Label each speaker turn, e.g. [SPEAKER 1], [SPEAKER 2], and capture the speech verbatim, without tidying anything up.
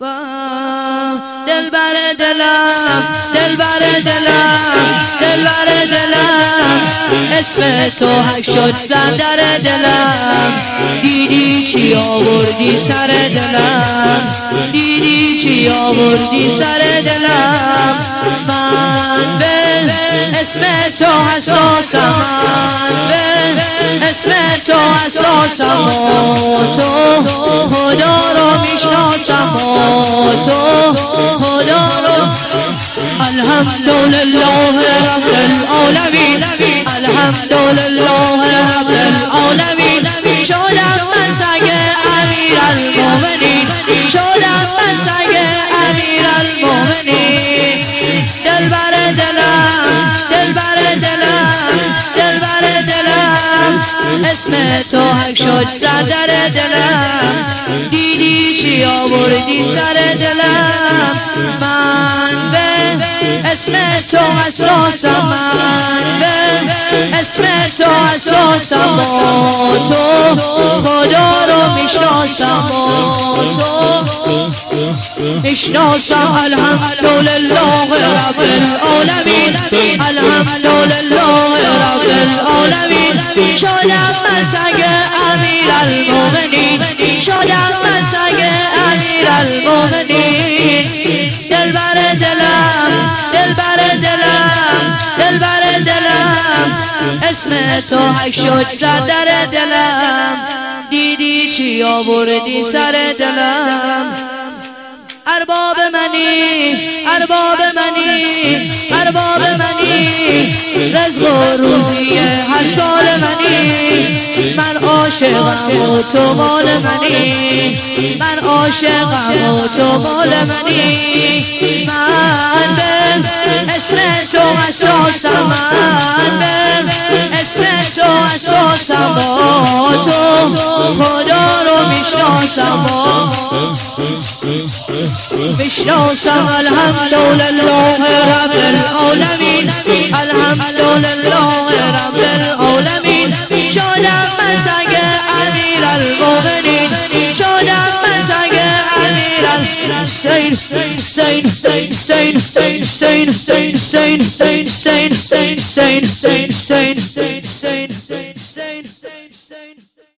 [SPEAKER 1] دل بر دلم دل بر دلم دل بر دلم اسم تو حک شد سر در دلم دیدی چی آوردی سر دلم دیدی چی آوردی سر دلم من به اسم تو حساسم من به اسم تو حساسم و تو خدا رو میشناسم و تو خدا رو الحمدلله رب العالمین الحمدلله رب العالمین شدم من سگ امیر المؤمنین شدم من سگ امیر المؤمنین دل بر دلم دل بر دلم دل بر دلم اسم تو حک شد سر در دلم دیدی چی آوردی سر دلم من به اسم تو حساسم من به اسم تو حساسم و تو خدا رو میشناسم و تو میشناسم الحمدلله رب العالمین الحمدلله رب العالمین شدم من سگ امیر المؤمنین شدم من سگ امیر المؤمنین دل بر دلم دل بر دلم دل بر دلم اسم تو حک شد سر در دلم دیدی چی آوردی سر دلم ارباب منی ارباب منی ارباب منی رزق و روزی هر سال منی من عاشقم و تو مال منی من عاشقم و تو مال منی من به اسم تو حساسم من به اسم تو حساسم و تو خدا رو میشناسم میشناسم الحمدلله رب العالمین الحمدلله رب العالمین شدم من سگ امیر المؤمنین شدم من سگ امیر المؤمنین سین سین سین سین سین سین سین سین سین سین سین سین سین سین سین سین